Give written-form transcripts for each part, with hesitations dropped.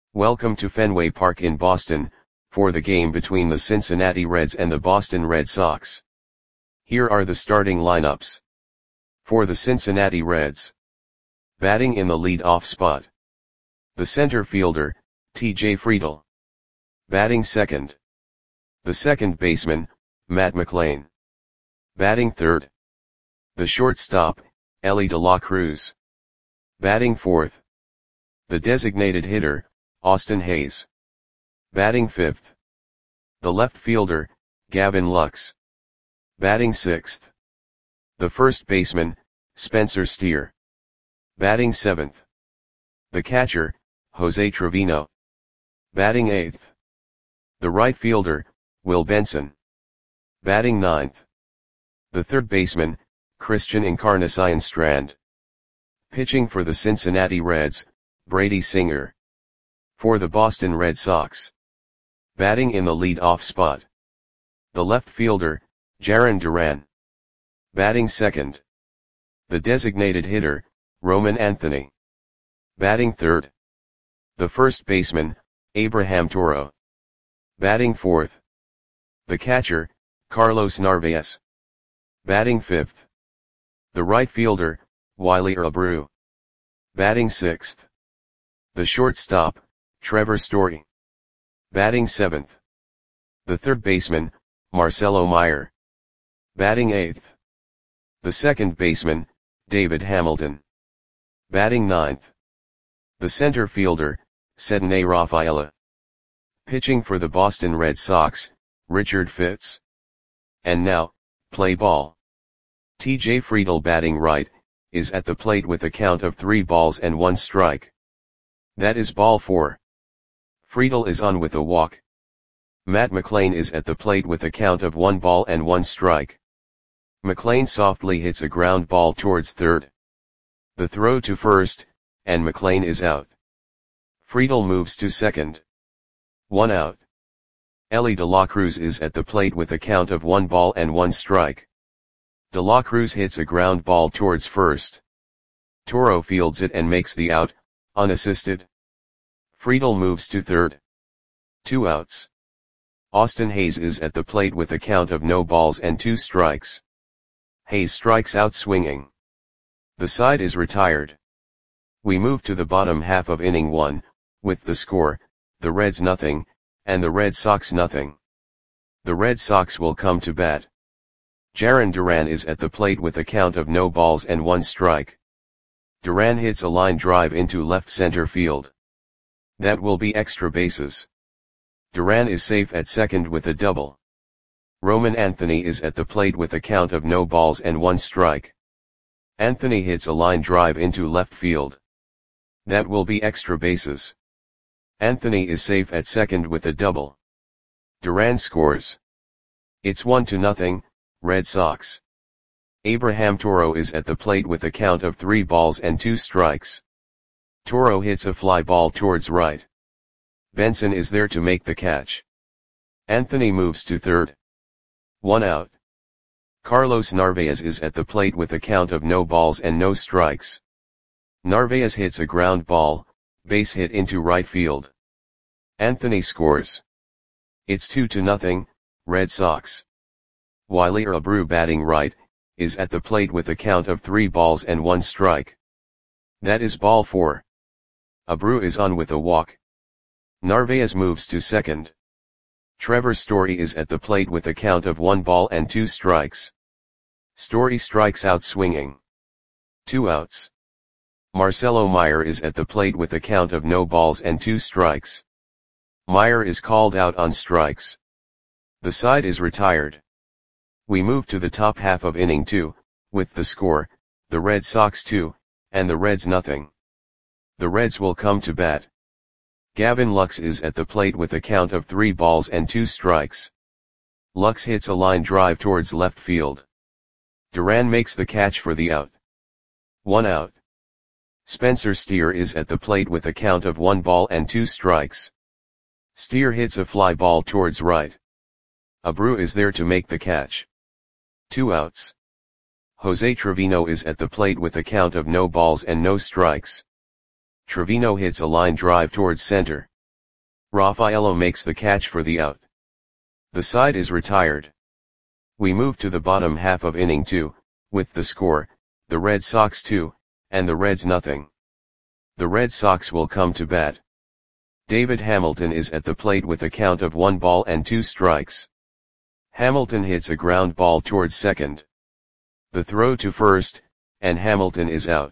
Welcome to Fenway Park in Boston, for the game between the Cincinnati Reds and the Boston Red Sox. Here are the starting lineups. For the Cincinnati Reds. Batting in the lead-off spot. The center fielder, T.J. Friedl. Batting second. The second baseman, Matt McLain. Batting third. The shortstop, Elly De La Cruz. Batting fourth. The designated hitter, Austin Hays. Batting fifth. The left fielder, Gavin Lux. Batting sixth. The first baseman, Spencer Steer. Batting seventh. The catcher, Jose Trevino. Batting eighth. The right fielder, Will Benson. Batting ninth. The third baseman, Christian Encarnacion Strand. Pitching for the Cincinnati Reds, Brady Singer. For the Boston Red Sox. Batting in the lead-off spot. The left fielder, Jarren Duran. Batting second. The designated hitter, Roman Anthony. Batting third. The first baseman, Abraham Toro. Batting fourth. The catcher, Carlos Narvaez. Batting fifth. The right fielder, Wiley Abreu. Batting sixth. The shortstop, Trevor Story. Batting seventh. The third baseman, Marcelo Meyer. Batting eighth. The second baseman, David Hamilton. Batting ninth. The center fielder, Ceddanne Rafaela. Pitching for the Boston Red Sox, Richard Fitts. And now, play ball. T.J. Friedl batting right, is at the plate with a count of 3 balls and 1 strike. That is ball 4. Friedl is on with a walk. Matt McLain is at the plate with a count of 1 ball and 1 strike. McLain softly hits a ground ball towards third. The throw to first, and McLain is out. Friedl moves to second. 1 out. Elly De La Cruz is at the plate with a count of 1 ball and 1 strike. De La Cruz hits a ground ball towards first. Toro fields it and makes the out, unassisted. Friedl moves to third. 2 outs. Austin Hays is at the plate with a count of no balls and 2 strikes. Hays strikes out swinging. The side is retired. We move to the bottom half of inning 1, with the score, the Reds nothing, and the Red Sox nothing. The Red Sox will come to bat. Jarren Duran is at the plate with a count of no balls and 1 strike. Duran hits a line drive into left center field. That will be extra bases. Duran is safe at second with a double. Roman Anthony is at the plate with a count of no balls and 1 strike. Anthony hits a line drive into left field. That will be extra bases. Anthony is safe at second with a double. Duran scores. It's 1-0, Red Sox. Abraham Toro is at the plate with a count of 3 balls and 2 strikes. Toro hits a fly ball towards right. Benson is there to make the catch. Anthony moves to third. 1 out. Carlos Narvaez is at the plate with a count of no balls and no strikes. Narvaez hits a ground ball, base hit into right field. Anthony scores. It's 2-0, Red Sox. Wiley Abreu batting right, is at the plate with a count of 3 balls and 1 strike. That is ball 4. Abreu is on with a walk. Narvaez moves to second. Trevor Story is at the plate with a count of 1 ball and 2 strikes. Story strikes out swinging. 2 outs. Marcelo Meyer is at the plate with a count of no balls and 2 strikes. Meyer is called out on strikes. The side is retired. We move to the top half of inning 2, with the score, the Red Sox 2, and the Reds nothing. The Reds will come to bat. Gavin Lux is at the plate with a count of 3 balls and 2 strikes. Lux hits a line drive towards left field. Duran makes the catch for the out. 1 out. Spencer Steer is at the plate with a count of 1 ball and 2 strikes. Steer hits a fly ball towards right. Abreu is there to make the catch. 2 outs. Jose Trevino is at the plate with a count of no balls and no strikes. Trevino hits a line drive towards center. Rafaela makes the catch for the out. The side is retired. We move to the bottom half of inning 2, with the score, the Red Sox 2, and the Reds nothing. The Red Sox will come to bat. David Hamilton is at the plate with a count of 1 ball and 2 strikes. Hamilton hits a ground ball towards second. The throw to first, and Hamilton is out.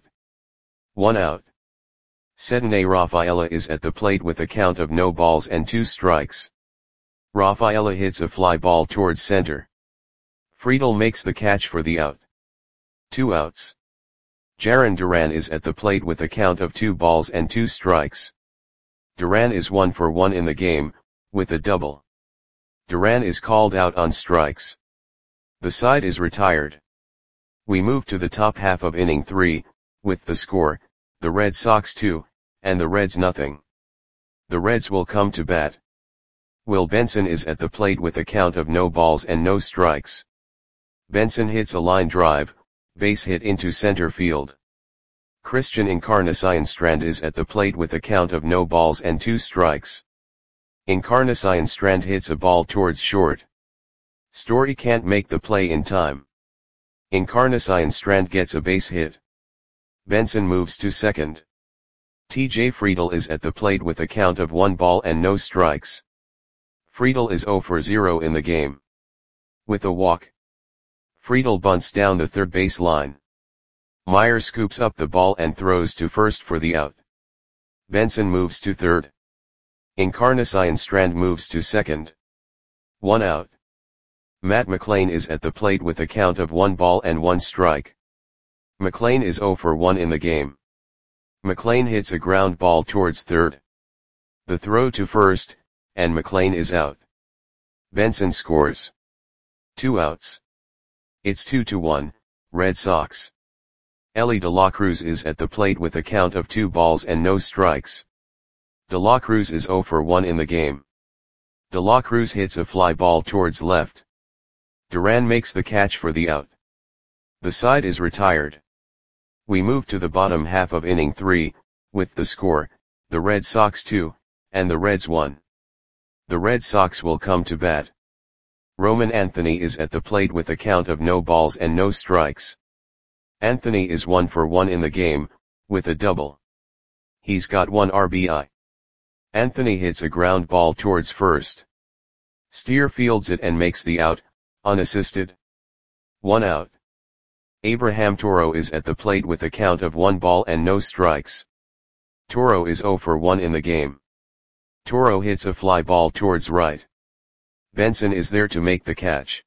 1 out. Cedinne Rafaela is at the plate with a count of no balls and 2 strikes. Rafaela hits a fly ball towards center. Friedel makes the catch for the out. 2 outs. Jarren Duran is at the plate with a count of 2 balls and 2 strikes. Duran is 1 for 1 in the game, with a double. Duran is called out on strikes. The side is retired. We move to the top half of inning 3, with the score, the Red Sox 2, and the Reds nothing. The Reds will come to bat. Will Benson is at the plate with a count of no balls and no strikes. Benson hits a line drive, base hit into center field. Christian Encarnacion-Strand is at the plate with a count of no balls and 2 strikes. Encarnacion-Strand hits a ball towards short. Story can't make the play in time. Encarnacion-Strand gets a base hit. Benson moves to second. TJ Friedel is at the plate with a count of 1 ball and no strikes. Friedel is 0 for 0 in the game. With a walk. Friedel bunts down the third base line. Meyer scoops up the ball and throws to first for the out. Benson moves to third. Encarnacion-Strand moves to second. 1 out. Matt McLain is at the plate with a count of 1 ball and 1 strike. McLain is 0 for 1 in the game. McLain hits a ground ball towards third. The throw to first, and McLain is out. Benson scores. 2 outs. It's 2-1, Red Sox. Elly De La Cruz is at the plate with a count of 2 balls and no strikes. De La Cruz is 0 for 1 in the game. De La Cruz hits a fly ball towards left. Duran makes the catch for the out. The side is retired. We move to the bottom half of inning 3, with the score, the Red Sox 2, and the Reds 1. The Red Sox will come to bat. Roman Anthony is at the plate with a count of no balls and no strikes. Anthony is 1 for 1 in the game, with a double. He's got 1 RBI. Anthony hits a ground ball towards first. Steer fields it and makes the out, unassisted. 1 out. Abraham Toro is at the plate with a count of 1 ball and no strikes. Toro is 0 for 1 in the game. Toro hits a fly ball towards right. Benson is there to make the catch.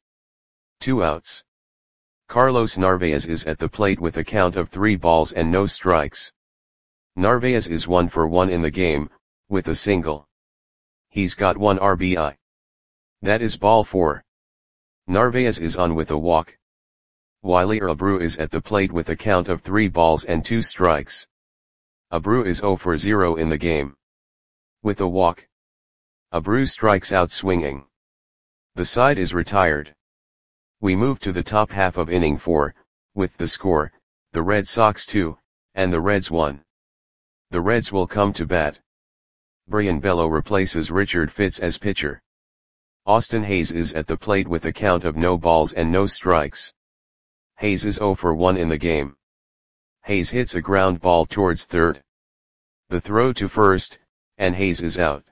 2 outs. Carlos Narvaez is at the plate with a count of 3 balls and no strikes. Narvaez is 1 for 1 in the game, with a single. He's got 1 RBI. That is ball 4. Narvaez is on with a walk. Wilyer Abreu is at the plate with a count of 3 balls and 2 strikes. Abreu is 0 for 0 in the game. With a walk. Abreu strikes out swinging. The side is retired. We move to the top half of inning 4, with the score, the Red Sox 2, and the Reds 1. The Reds will come to bat. Brian Bello replaces Richard Fitz as pitcher. Austin Hayes is at the plate with a count of no balls and no strikes. Hayes is 0 for 1 in the game. Hayes hits a ground ball towards third. The throw to first, and Hayes is out.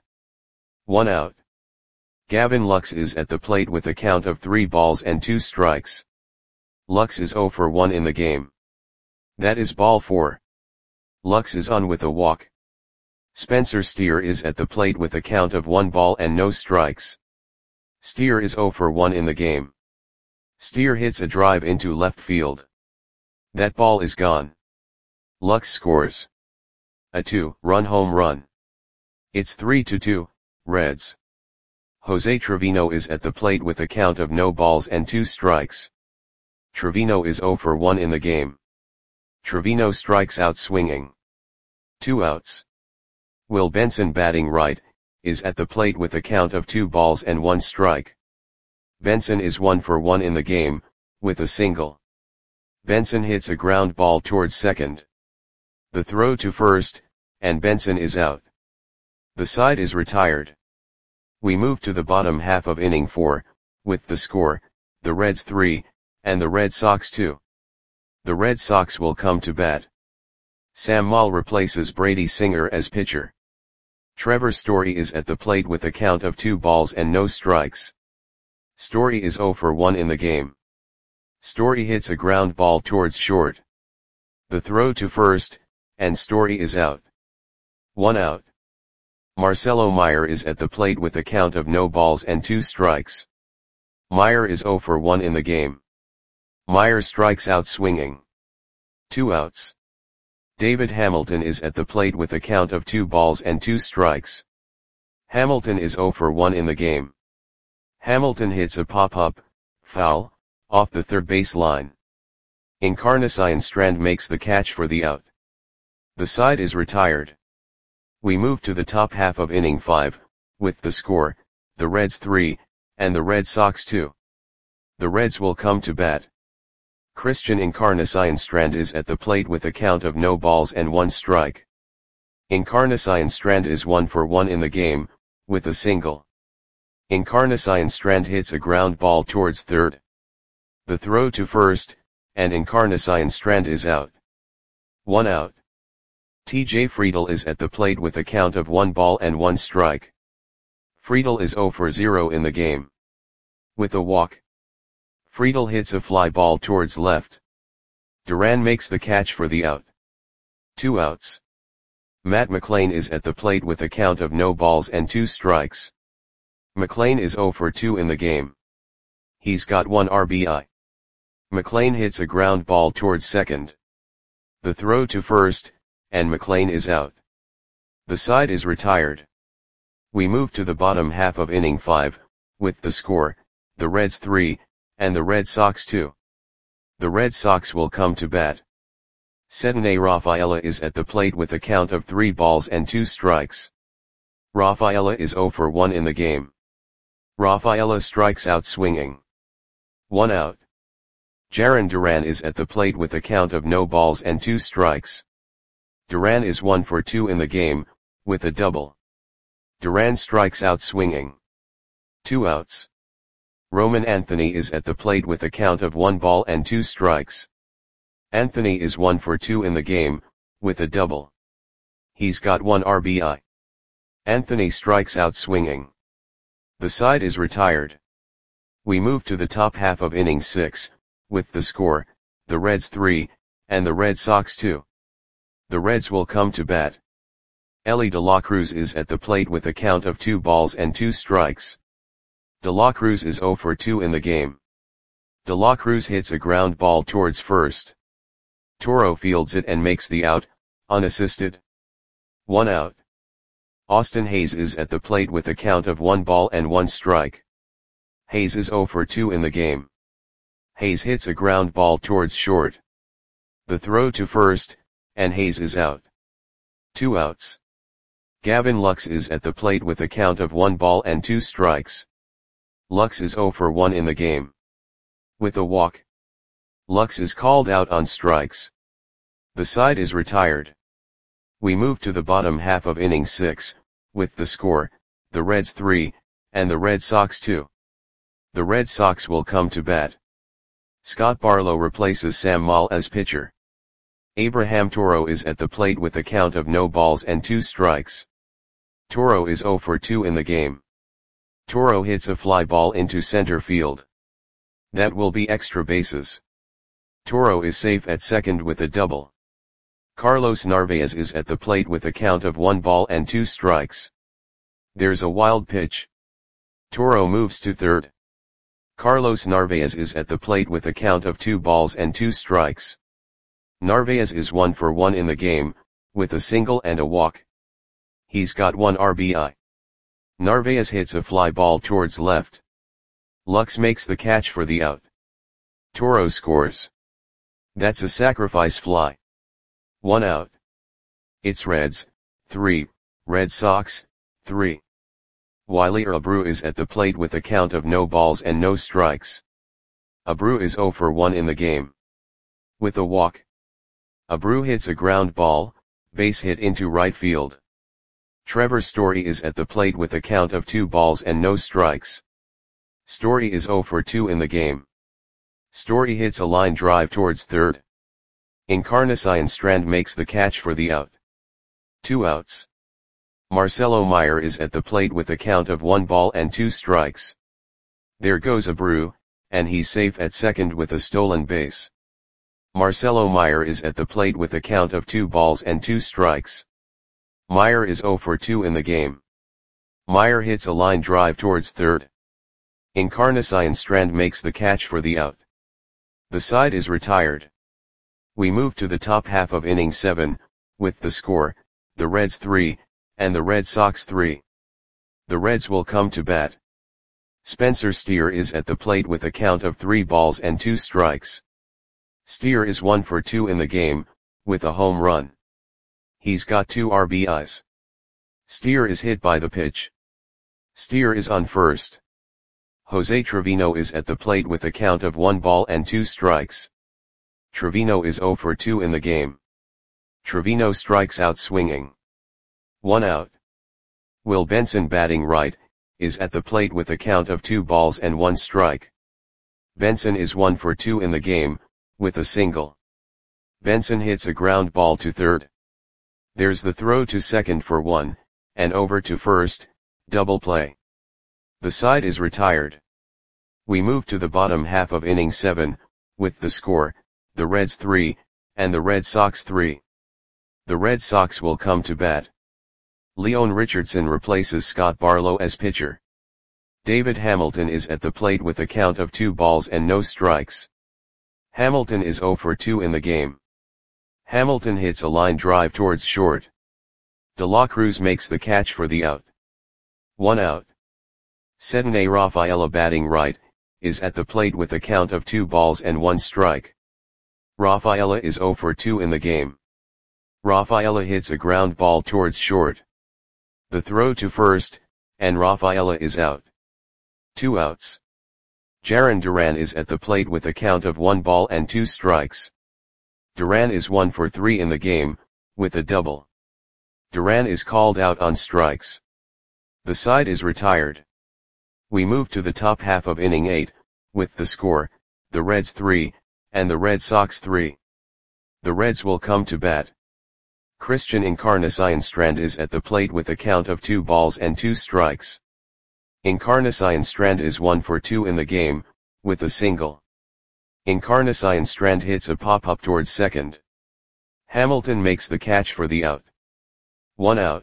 1 out. Gavin Lux is at the plate with a count of 3 balls and 2 strikes. Lux is 0 for 1 in the game. That is ball 4. Lux is on with a walk. Spencer Steer is at the plate with a count of 1 ball and no strikes. Steer is 0 for 1 in the game. Steer hits a drive into left field. That ball is gone. Lux scores a 2-run home run. It's 3-2, Reds. Jose Trevino is at the plate with a count of no balls and 2 strikes. Trevino is 0 for 1 in the game. Trevino strikes out swinging. 2 outs. Will Benson, batting right, is at the plate with a count of 2 balls and 1 strike. Benson is 1 for 1 in the game, with a single. Benson hits a ground ball towards second. The throw to first, and Benson is out. The side is retired. We move to the bottom half of inning 4, with the score, the Reds 3, and the Red Sox 2. The Red Sox will come to bat. Sam Moll replaces Brady Singer as pitcher. Trevor Story is at the plate with a count of 2 balls and no strikes. Story is 0 for 1 in the game. Story hits a ground ball towards short. The throw to first, and Story is out. 1 out. Marcelo Meyer is at the plate with a count of no balls and 2 strikes. Meyer is 0 for 1 in the game. Meyer strikes out swinging. 2 outs. David Hamilton is at the plate with a count of 2 balls and 2 strikes. Hamilton is 0 for 1 in the game. Hamilton hits a pop-up, foul, off the third base line. Encarnacion Strand makes the catch for the out. The side is retired. We move to the top half of inning 5, with the score, the Reds 3, and the Red Sox 2. The Reds will come to bat. Christian Encarnacion Strand is at the plate with a count of no balls and 1 strike. Encarnacion Strand is 1 for 1 in the game, with a single. Encarnacion Strand hits a ground ball towards third. The throw to first, and Encarnacion Strand is out. 1 out. T.J. Friedel is at the plate with a count of 1 ball and 1 strike. Friedel is 0 for 0 in the game. With a walk. Friedel hits a fly ball towards left. Duran makes the catch for the out. 2 outs. Matt McLain is at the plate with a count of no balls and 2 strikes. McLain is 0 for 2 in the game. He's got 1 RBI. McLain hits a ground ball towards second. The throw to first, and McLain is out. The side is retired. We move to the bottom half of inning 5, with the score, the Reds 3, and the Red Sox 2. The Red Sox will come to bat. Cedinne Rafaela is at the plate with a count of 3 balls and 2 strikes. Rafaela is 0 for 1 in the game. Rafaela strikes out swinging. 1 out. Jarren Duran is at the plate with a count of no balls and 2 strikes. Duran is 1 for 2 in the game, with a double. Duran strikes out swinging. 2 outs. Roman Anthony is at the plate with a count of 1 ball and 2 strikes. Anthony is 1 for 2 in the game, with a double. He's got 1 RBI. Anthony strikes out swinging. The side is retired. We move to the top half of inning 6, with the score, the Reds 3, and the Red Sox 2. The Reds will come to bat. Elly De La Cruz is at the plate with a count of 2 balls and 2 strikes. De La Cruz is 0 for 2 in the game. De La Cruz hits a ground ball towards first. Toro fields it and makes the out, unassisted. 1 out. Austin Hayes is at the plate with a count of 1 ball and 1 strike. Hayes is 0 for 2 in the game. Hayes hits a ground ball towards short. The throw to first, and Hayes is out. 2 outs. Gavin Lux is at the plate with a count of 1 ball and 2 strikes. Lux is 0 for 1 in the game. With a walk. Lux is called out on strikes. The side is retired. We move to the bottom half of inning 6, with the score, the Reds 3, and the Red Sox 2. The Red Sox will come to bat. Scott Barlow replaces Sam Moll as pitcher. Abraham Toro is at the plate with a count of no balls and 2 strikes. Toro is 0 for 2 in the game. Toro hits a fly ball into center field. That will be extra bases. Toro is safe at second with a double. Carlos Narvaez is at the plate with a count of 1 ball and 2 strikes. There's a wild pitch. Toro moves to third. Carlos Narvaez is at the plate with a count of 2 balls and 2 strikes. Narvaez is 1 for 1 in the game, with a single and a walk. He's got 1 RBI. Narvaez hits a fly ball towards left. Lux makes the catch for the out. Toro scores. That's a sacrifice fly. 1 out. It's Reds, 3, Red Sox, 3. Wilyer Abreu is at the plate with a count of no balls and no strikes. Abreu is 0 for 1 in the game. With a walk. Abreu hits a ground ball, base hit into right field. Trevor Story is at the plate with a count of 2 balls and no strikes. Story is 0 for 2 in the game. Story hits a line drive towards third. Encarnacion Strand makes the catch for the out. 2 outs. Marcelo Meyer is at the plate with a count of 1 ball and 2 strikes. There goes Abreu, and he's safe at second with a stolen base. Marcelo Meyer is at the plate with a count of 2 balls and 2 strikes. Meyer is 0 for 2 in the game. Meyer hits a line drive towards third. Encarnacion Strand makes the catch for the out. The side is retired. We move to the top half of inning 7, with the score, the Reds 3, and the Red Sox 3. The Reds will come to bat. Spencer Steer is at the plate with a count of 3 balls and 2 strikes. Steer is 1 for 2 in the game, with a home run. He's got 2 RBIs. Steer is hit by the pitch. Steer is on first. Jose Trevino is at the plate with a count of 1 ball and 2 strikes. Trevino is 0 for 2 in the game. Trevino strikes out swinging. 1 out. Will Benson, batting right, is at the plate with a count of 2 balls and 1 strike. Benson is 1 for 2 in the game, with a single. Benson hits a ground ball to third. There's the throw to second for 1, and over to first, double play. The side is retired. We move to the bottom half of inning 7, with the score, the Reds 3, and the Red Sox 3. The Red Sox will come to bat. Leon Richardson replaces Scott Barlow as pitcher. David Hamilton is at the plate with a count of 2 balls and no strikes. Hamilton is 0 for 2 in the game. Hamilton hits a line drive towards short. De La Cruz makes the catch for the out. 1 out. Cedene Rafaela, batting right, is at the plate with a count of 2 balls and 1 strike. Rafaela is 0 for 2 in the game. Rafaela hits a ground ball towards short. The throw to first, and Rafaela is out. 2 outs. Jarren Duran is at the plate with a count of 1 ball and 2 strikes. Duran is 1 for 3 in the game, with a double. Duran is called out on strikes. The side is retired. We move to the top half of inning 8, with the score, the Reds 3, and the Red Sox 3. The Reds will come to bat. Christian Encarnacion Strand is at the plate with a count of 2 balls and 2 strikes. Encarnacion Strand is 1 for 2 in the game, with a single. Encarnacion Strand hits a pop-up towards second. Hamilton makes the catch for the out. 1 out.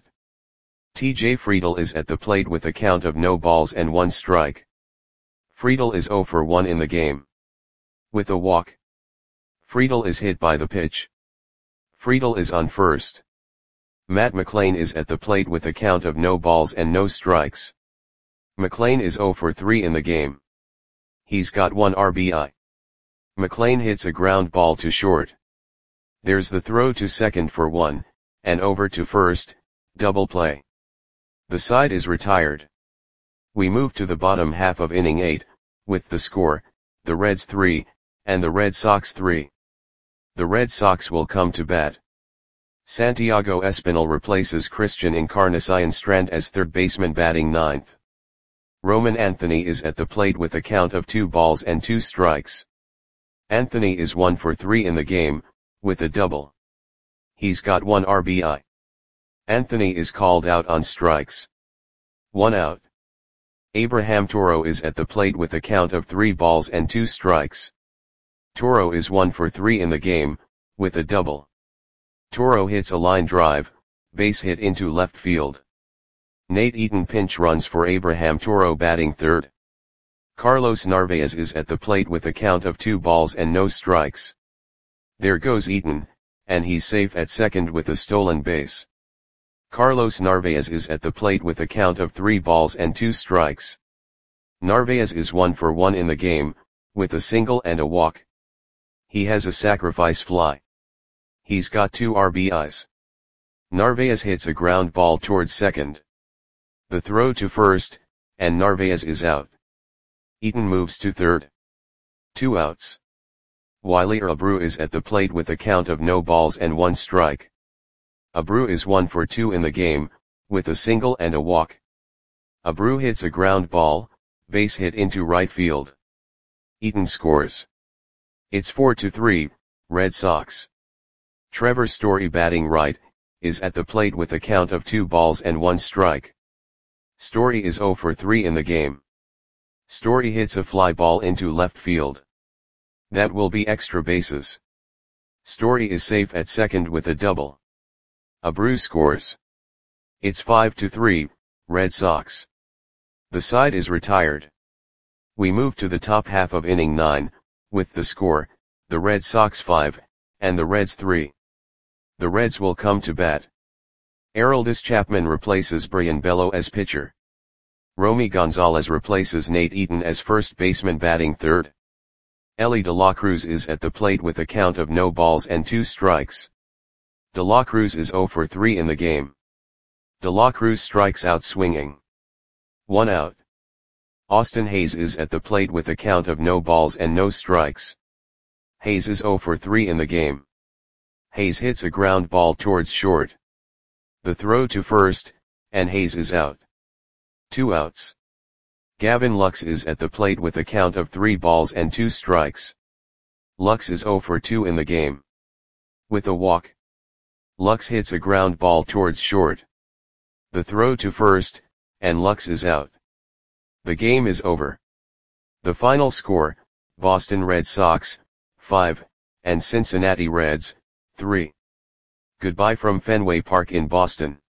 TJ Friedl is at the plate with a count of no balls and 1 strike. Friedl is 0 for 1 in the game. With a walk. Friedl is hit by the pitch. Friedl is on first. Matt McLain is at the plate with a count of no balls and no strikes. McLain is 0 for 3 in the game. He's got 1 RBI. McLain hits a ground ball to short. There's the throw to second for 1, and over to first, double play. The side is retired. We move to the bottom half of inning 8, with the score, the Reds 3, and the Red Sox 3. The Red Sox will come to bat. Santiago Espinal replaces Christian Encarnacion Strand as third baseman, batting ninth. Roman Anthony is at the plate with a count of 2 balls and 2 strikes. Anthony is 1 for 3 in the game, with a double. He's got 1 RBI. Anthony is called out on strikes. 1 out. Abraham Toro is at the plate with a count of 3 balls and 2 strikes. Toro is 1 for 3 in the game, with a double. Toro hits a line drive, base hit into left field. Nate Eaton pinch runs for Abraham Toro, batting third. Carlos Narvaez is at the plate with a count of 2 balls and no strikes. There goes Eaton, and he's safe at second with a stolen base. Carlos Narvaez is at the plate with a count of 3 balls and 2 strikes. Narvaez is 1 for 1 in the game, with a single and a walk. He has a sacrifice fly. He's got 2 RBIs. Narvaez hits a ground ball towards second. The throw to first, and Narvaez is out. Eaton moves to third. 2 outs. Wilyer Abreu is at the plate with a count of no balls and 1 strike. Abreu is 1 for 2 in the game, with a single and a walk. Abreu hits a ground ball, base hit into right field. Eaton scores. It's 4-3, Red Sox. Trevor Story, batting right, is at the plate with a count of 2 balls and 1 strike. Story is 0 for 3 in the game. Story hits a fly ball into left field. That will be extra bases. Story is safe at second with a double. Abreu scores. It's 5-3, Red Sox. The side is retired. We move to the top half of inning 9, with the score, the Red Sox 5, and the Reds 3. The Reds will come to bat. Aroldis Chapman replaces Brian Bello as pitcher. Romy Gonzalez replaces Nate Eaton as first baseman, batting third. Elly De La Cruz is at the plate with a count of no balls and 2 strikes. De La Cruz is 0 for 3 in the game. De La Cruz strikes out swinging. 1 out. Austin Hayes is at the plate with a count of no balls and no strikes. Hayes is 0 for 3 in the game. Hayes hits a ground ball towards short. The throw to first, and Hayes is out. 2 outs. Gavin Lux is at the plate with a count of 3 balls and 2 strikes. Lux is 0 for 2 in the game. With a walk. Lux hits a ground ball towards short. The throw to first, and Lux is out. The game is over. The final score, Boston Red Sox, 5, and Cincinnati Reds, 3. Goodbye from Fenway Park in Boston.